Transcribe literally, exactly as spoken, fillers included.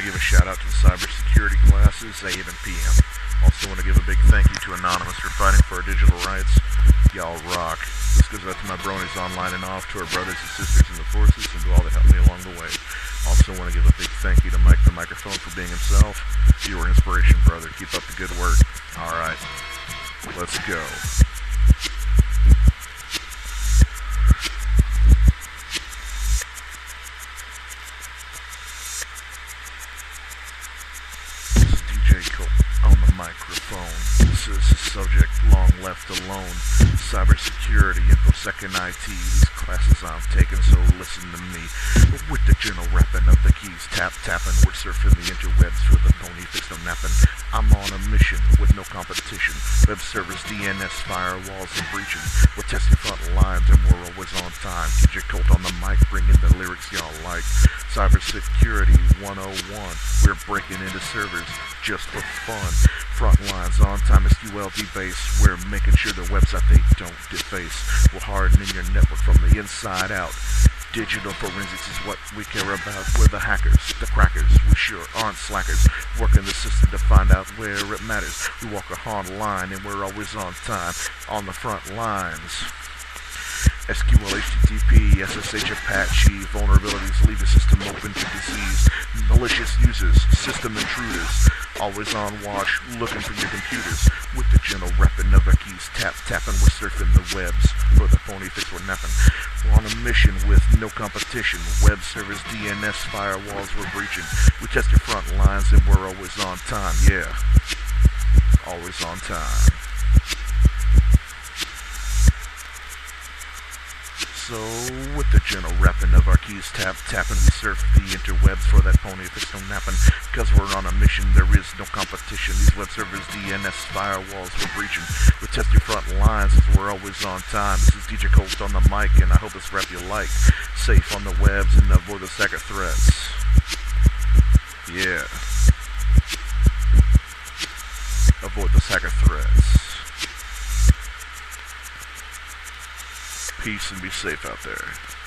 to give a shout out to the cybersecurity classes, A M and P M. Also want to give a big thank you to Anonymous for fighting for our digital rights. Y'all rock. This goes out to my bronies online and off, to our brothers and sisters in the forces, and to all that helped me along the way. Also want to give a big thank you to Mike the Microphone for being himself. Your inspiration, brother. Keep up the good work. Alright, let's go. This is D J Colt on the microphone. This is the subject, long left alone. Cybersecurity, InfoSec and I T. These classes I'm taking, so listen to me. With the general rapping of the keys, tap tapping, we're surfing the interwebs for the pony fix no napping. I'm on a mission with no competition. Web servers, D N S, firewalls, and breaching. We're testing front lines and we're always on time. D J Colt on the mic, bringing the lyrics y'all like. Cybersecurity one oh one. We're breaking into servers just for fun. Front lines on time, S Q L D base. We're making sure the website they don't deface. We're hardening your network from the inside out. Digital forensics is what we care about. We're the hackers, the crackers. We sure aren't slackers. Working the system to find out where it matters. We walk a hard line and we're always on time. On the front lines. S Q L, H T T P, S S H, Apache, vulnerabilities leave the system open to disease. Malicious users, system intruders, always on watch, looking for your computers. With the gentle rapping of our keys, tap tapping, we're surfing the webs. For the phony fix, we're napping. We're on a mission with no competition. Web servers, D N S, firewalls, we're breaching. We test your front lines and we're always on time, yeah. Always on time. So, with the gentle rapping of our keys, tap tapping, we surf the interwebs for that pony fix no napping. Cause we're on a mission, there is no competition. These web servers, D N S, firewalls, we're breaching. We test your front lines as we're always on time. This is D J Colt on the mic, and I hope this rap you like. Safe on the webs and avoid the hacker threats. Yeah. Avoid the hacker threats. Peace and be safe out there.